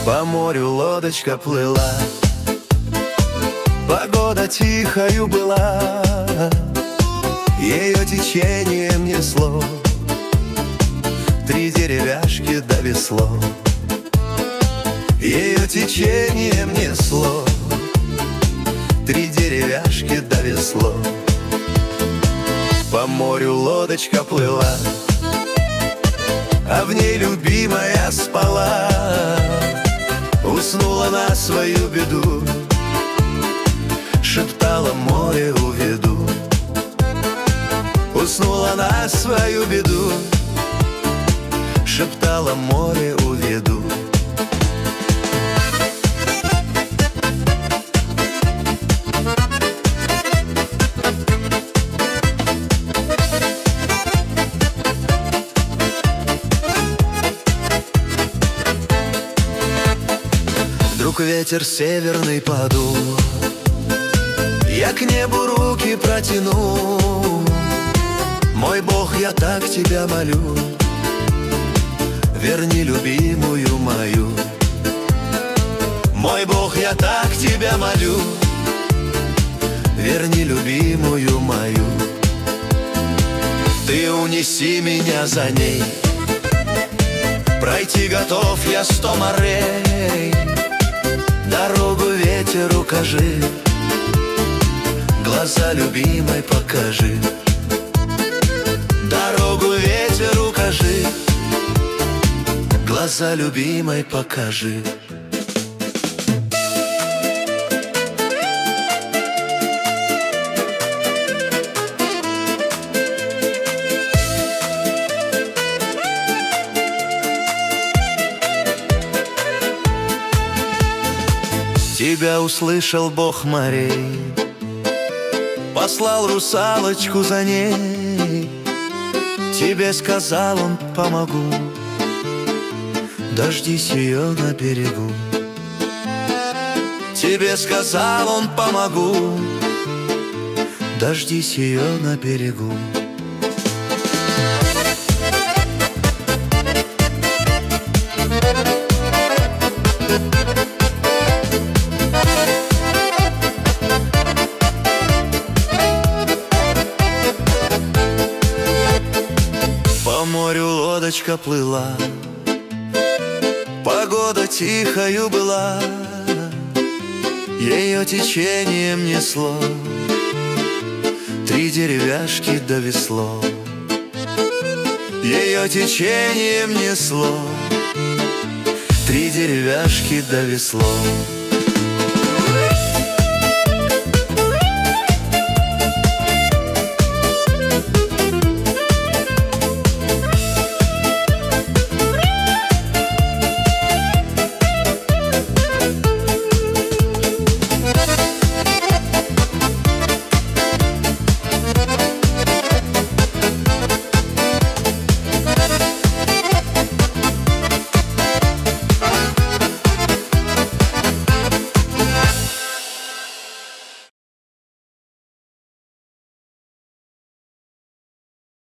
По морю лодочка плыла, погода тихою была, ее течением несло 3 деревяшки да весло. Ее течением несло 3 деревяшки да весло. По морю лодочка плыла, а в ней любимая спала. Уснула на свою беду, шептала: море уведу. Уснула на свою беду, шептала: море уведу. Вдруг ветер северный подул, я к небу руки протяну. Мой Бог, я так тебя молю, верни любимую мою. Мой Бог, я так тебя молю, верни любимую мою. Ты унеси меня за ней, пройти готов я 100 морей. Дорогу ветер укажи, глаза любимой покажи. Дорогу ветер укажи, глаза любимой покажи. Тебя услышал Бог морей, послал русалочку за ней. Тебе сказал он: помогу, дождись ее на берегу. Тебе сказал он: помогу, дождись ее на берегу. По морю лодочка плыла, погода тихою была, ее течением несло 3 деревяшки да весло. Ее течением несло 3 деревяшки да весло.